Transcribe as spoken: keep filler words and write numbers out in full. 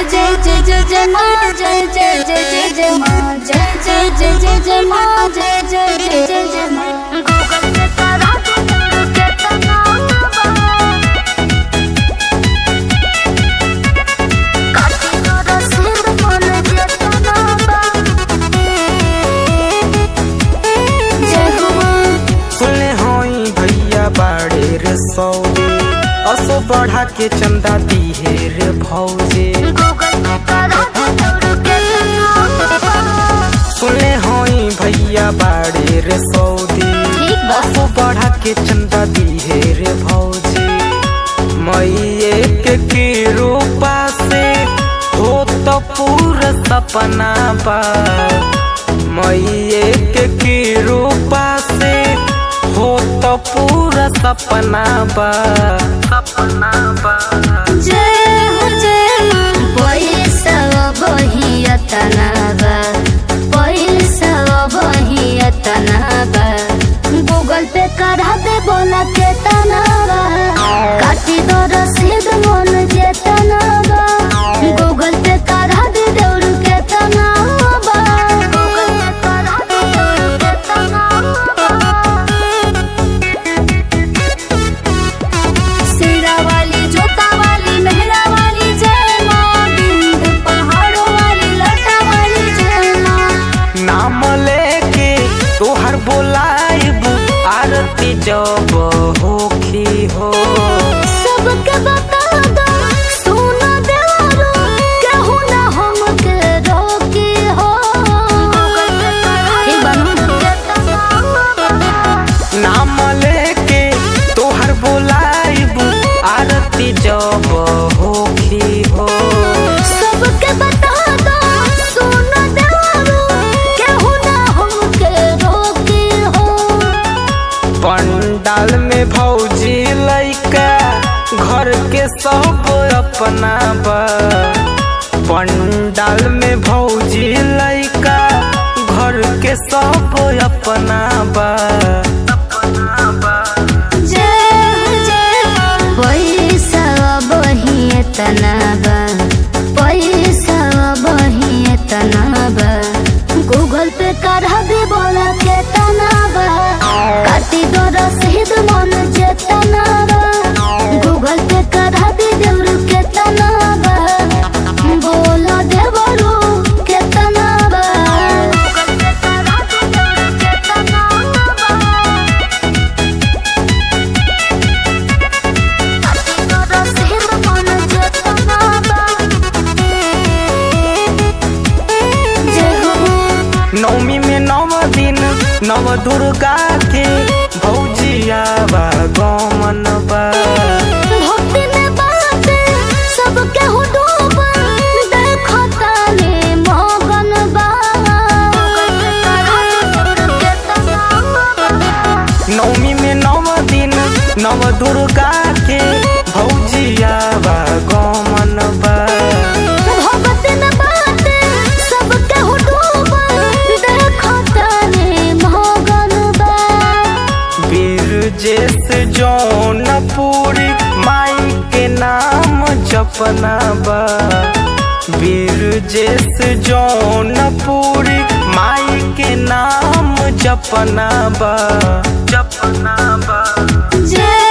जय जय जय जय माँ जय जय जय जय जय माँ जय जय जय जय जय माँ जय जय जय जय जय माँ गूगल पे तारा के तना काटी नो रसीद मन जेतना जय हो सुने होई भैया बाड़े रे सौदे असो बढ़ा के चंदा दिहे रे भौजे गूगल पे तारा के सुने होई भैया बाड़े रे सौदे असो बढ़ा के चंदा दिहे रे भौजे मैये के की रूपा से हो तो पूरा सपना बा मैये के की रूपा से हो तो पूरा सपना बा सपना बा जय हो जय पैसा बहिया तनाबा पैसा बहिया तनाबा गूगल पे करा दे बोला के तनाबा काटी दो रसीद मन जे तनाबा गूगल पे करा दे दौड़ के तनाबा गूगल पे करा दे दौड़ के तनाबा सिरा वाली जोता वाली मेहरा वाली जय माँ बिंद पहाड़ों वाली लटा वाली जय माँ नाम लेके तोहर बोलाइब आरती जब होखी हो सबके बता दो सुना देवारो केहू ना हमके रोकी हो ठीक बनू नाम लेके तोहर बोलाइब आरती जब होखी हो सबके बता दो सुना देवारो केहू ना हमके रोकी हो पंडाल में भौजी लइका घर के सब अपना बा पंडाल में भौजी लइका घर के सब अपना बा अपना बा जय हो जय पैसा बहिए तनाबा पैसा बहिए तनाबा गूगल पे करा दे बोला के तनाबा काटी दो रसीद मन जे तनाबा गूगल पे करा दे दौड़ के तनाबा बोला देवरू के तनाबा गूगल पे करा दे दौड़ के तनाबा नवमी में नव दिन नव दुर्गा के भौजिया बा गमन बा भक्ति में बाटे सबके हो डूबा देखो ताने मगन बा नवमी में नव दिन नव दुर्गा के भौजिया बा गमन बा भक्ति में बाटे सबके हो डूबा देखो ताने मगन बा वीर जैस जौनपुरी माई के नाम जपना बा वीर जैस जौनपुरी माई के नाम जपना बा जपना बा जय